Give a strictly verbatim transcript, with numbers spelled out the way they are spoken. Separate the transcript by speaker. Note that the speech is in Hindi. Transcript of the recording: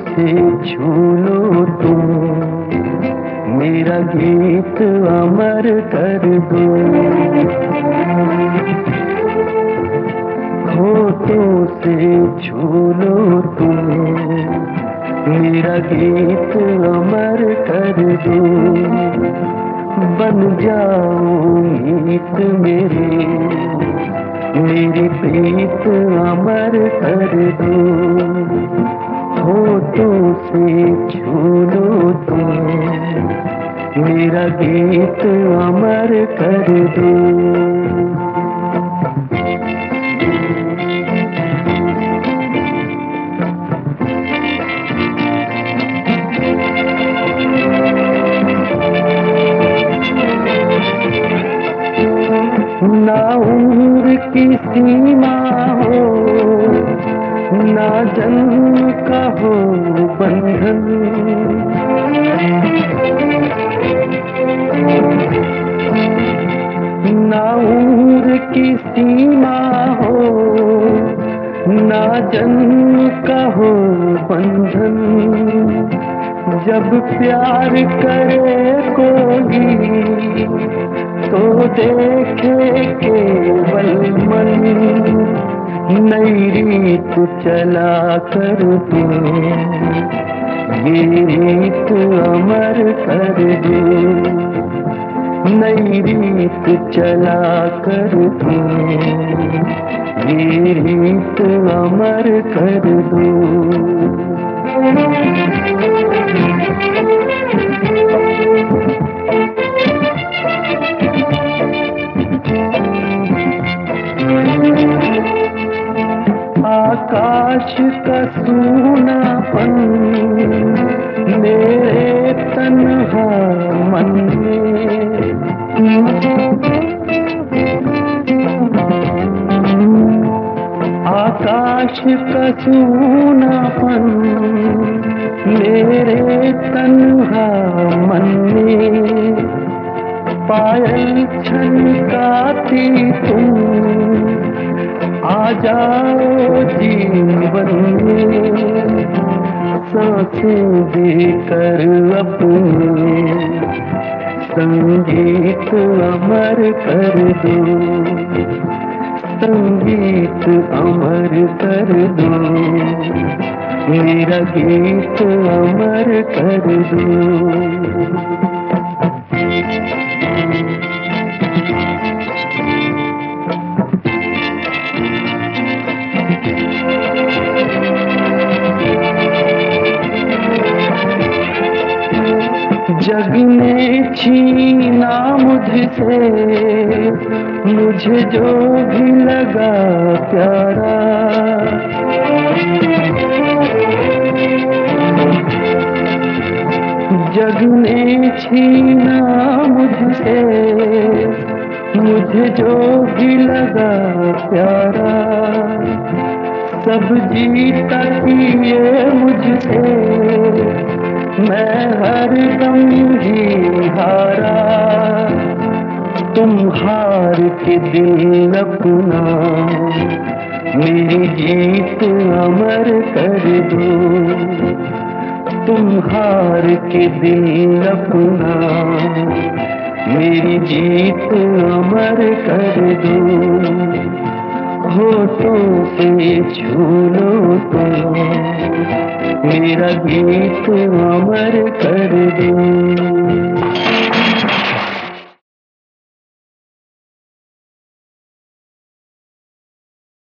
Speaker 1: से छू लो तुम, मेरा गीत अमर कर दो। होठों से छू लो तुम, मेरा गीत अमर कर दो। बन जाओ मीत मेरे, मेरी प्रीत अमर कर दो। होठों से छू लो तुम, मेरा गीत अमर कर दो। ना उम्र की सीमा हो, ना जन्म का हो बंधन, ना उम्र की सीमा हो, ना जन्म का हो बंधन। जब प्यार करे कोई तो देखे केवल मन, नई रीत चला कर तू, ये रीत अमर कर दो। नई रीत चला कर तू, ये रीत अमर कर दो। आकाश का सूनापन मेरे तन्हा मन में, आकाश का सूनापन मेरे तन्हा मन में। पायल छनकाती तुम, आ जाओ जीवन में, सांसें देकर अपने संगीत अमर कर दो। संगीत अमर कर दो, मेरा गीत अमर कर दो। जग ने छीना मुझसे मुझे जो भी लगा प्यारा, जग ने छीना मुझसे मुझे जो भी लगा प्यारा। सब जीता ये मुझसे, मैं हर दम ही हारा। तुम हार के दिल अपना, मेरी जीत अमर कर दो। तुम हार के दिल अपना, मेरी जीत अमर कर दो। होठों से छू लो तुम, मेरा गीत अमर